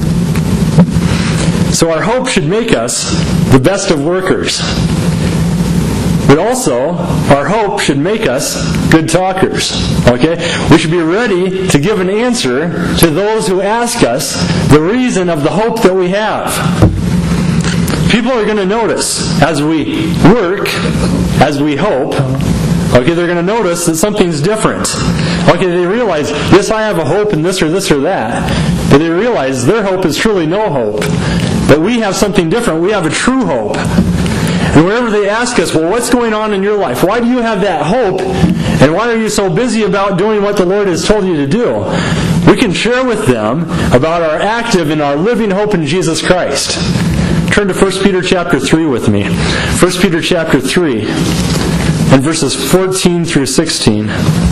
So our hope should make us the best of workers. But also, our hope should make us good talkers. Okay? We should be ready to give an answer to those who ask us the reason of the hope that we have. People are going to notice as we work, as we hope, okay, they're going to notice that something's different. Okay, they realize, yes, I have a hope in this or that. But they realize their hope is truly no hope. But we have something different. We have a true hope. And whenever they ask us, well, what's going on in your life? Why do you have that hope? And why are you so busy about doing what the Lord has told you to do? We can share with them about our active and our living hope in Jesus Christ. Turn to 1 Peter chapter 3 with me. 1 Peter chapter 3 and verses 14 through 16.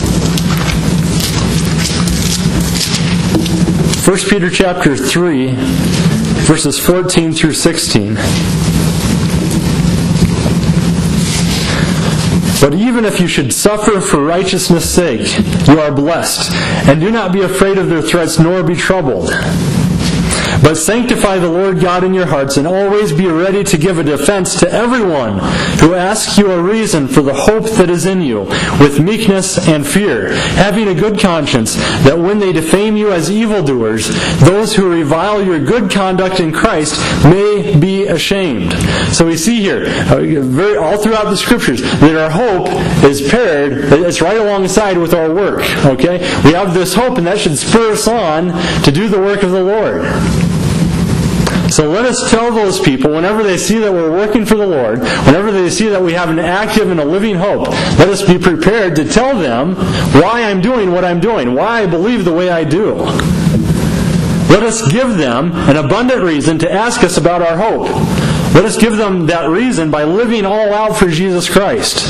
1 Peter chapter 3 verses 14 through 16. But even if you should suffer for righteousness' sake, you are blessed, and do not be afraid of their threats, nor be troubled. But sanctify the Lord God in your hearts, and always be ready to give a defense to everyone who asks you a reason for the hope that is in you, with meekness and fear, having a good conscience, that when they defame you as evildoers, those who revile your good conduct in Christ may be ashamed. So we see here, all throughout the Scriptures, that our hope is paired, it's right alongside with our work. Okay? We have this hope, and that should spur us on to do the work of the Lord. So let us tell those people, whenever they see that we're working for the Lord, whenever they see that we have an active and a living hope, let us be prepared to tell them why I'm doing what I'm doing, why I believe the way I do. Let us give them an abundant reason to ask us about our hope. Let us give them that reason by living all out for Jesus Christ.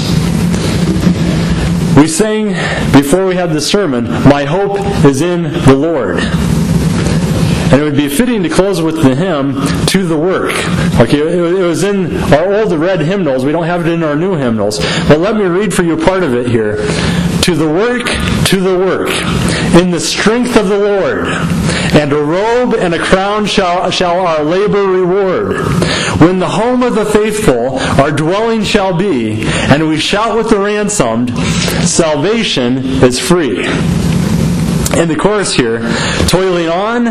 We sang before we had the sermon, "My hope is in the Lord." And it would be fitting to close with the hymn, "To the Work." Okay, it was in our old red hymnals. We don't have it in our new hymnals. But let me read for you part of it here. To the work, in the strength of the Lord. And a robe and a crown shall our labor reward. When the home of the faithful our dwelling shall be, and we shout with the ransomed, salvation is free. And the chorus here, toiling on,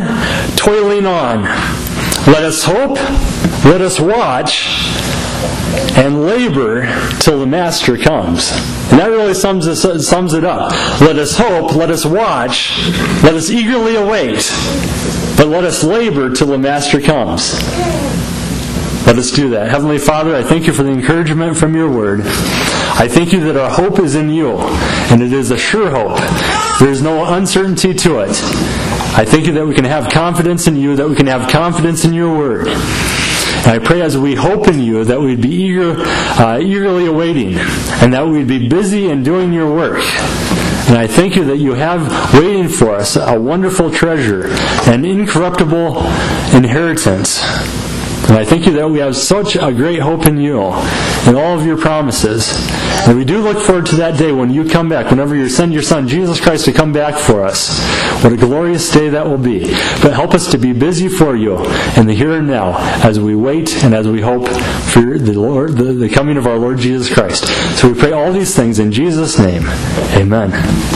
let us hope, let us watch, and labor till the Master comes. And that really sums it up. Let us hope, let us watch, let us eagerly await, but let us labor till the Master comes. Let us do that. Heavenly Father, I thank you for the encouragement from your word. I thank you that our hope is in you, and it is a sure hope. There is no uncertainty to it. I thank you that we can have confidence in you, that we can have confidence in your word. And I pray as we hope in you that we'd be eagerly awaiting, and that we'd be busy in doing your work. And I thank you that you have waiting for us a wonderful treasure, an incorruptible inheritance. And I thank you that we have such a great hope in you and all of your promises. And we do look forward to that day when you come back, whenever you send your Son, Jesus Christ, to come back for us. What a glorious day that will be. But help us to be busy for you in the here and now as we wait and as we hope for the coming of our Lord Jesus Christ. So we pray all these things in Jesus' name. Amen.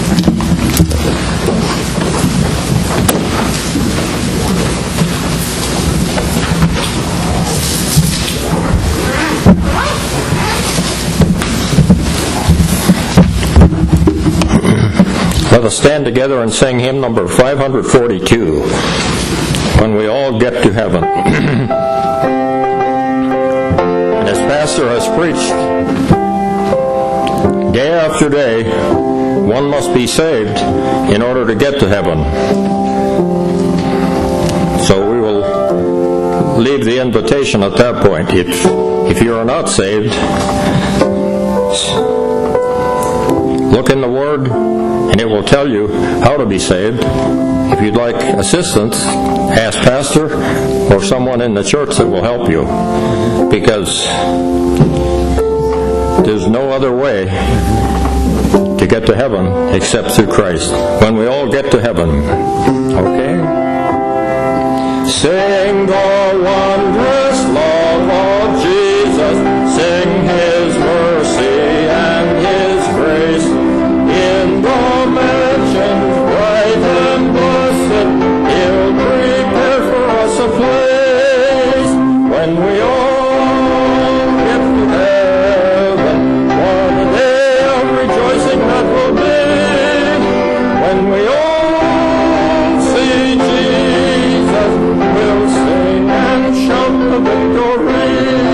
Let us stand together and sing hymn number 542, When We All Get to Heaven. And as Pastor has preached, day after day, one must be saved in order to get to heaven. So we will leave the invitation at that point. If you are not saved, look in the Word, and it will tell you how to be saved. If you'd like assistance, ask Pastor or someone in the church that will help you, because there's no other way to get to heaven except through Christ. When we all get to heaven. Okay? Sing the wondrous love of Jesus, sing His mercy and His grace. In the mansions bright and blessed, He'll prepare for us a place. When we all get to heaven, what a day of rejoicing that will be. When we all see Jesus, we'll sing and shout the victory.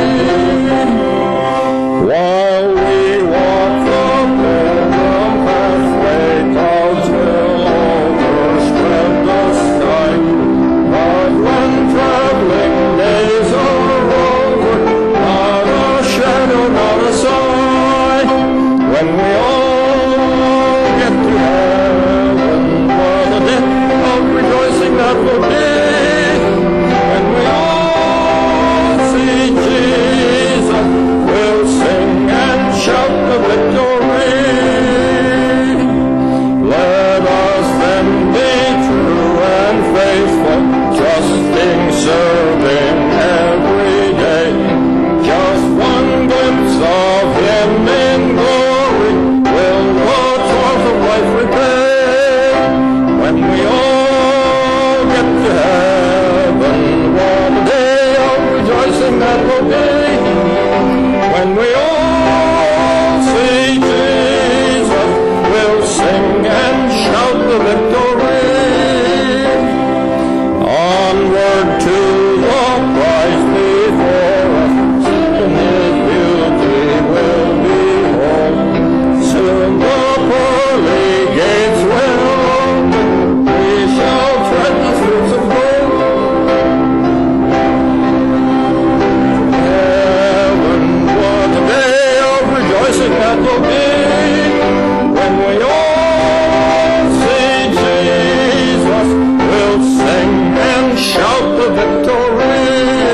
While we walk the pilgrim pathway, clouds will overspread the sky. But when traveling days are over, not a shadow, not a sigh. When we all get to heaven, what a day of rejoicing that will be. When we all see Jesus, we'll sing and shout the victory. Let us then be true and faithful, trusting, serving every day. Just one glimpse of Him in glory will the toils of life repay. When we all get to heaven, what a day of rejoicing that will be. When we all see Jesus, we'll sing and shout the victory. Onward to the prize before us, in His beauty we'll behold. Soon the pearly gates will open, we shall tread the streets of gold. Heaven, what a day of rejoicing that will be. When we all see Jesus, we'll sing and shout the victory.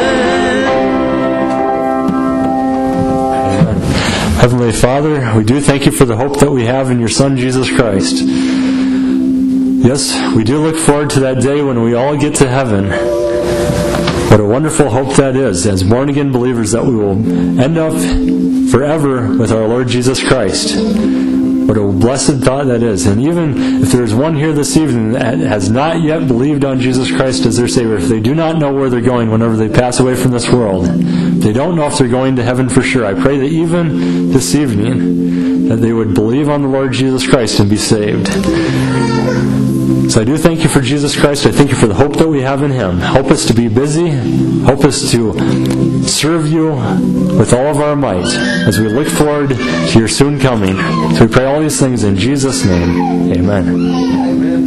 Heavenly Father, we do thank you for the hope that we have in your Son, Jesus Christ. Yes, we do look forward to that day when we all get to heaven. What a wonderful hope that is, as born-again believers, that we will end up forever with our Lord Jesus Christ. What a blessed thought that is. And even if there is one here this evening that has not yet believed on Jesus Christ as their Savior, if they do not know where they're going whenever they pass away from this world, if they don't know if they're going to heaven for sure, I pray that even this evening, that they would believe on the Lord Jesus Christ and be saved. So I do thank you for Jesus Christ. I thank you for the hope that we have in Him. Help us to be busy. Help us to serve you with all of our might as we look forward to your soon coming. So we pray all these things in Jesus' name. Amen.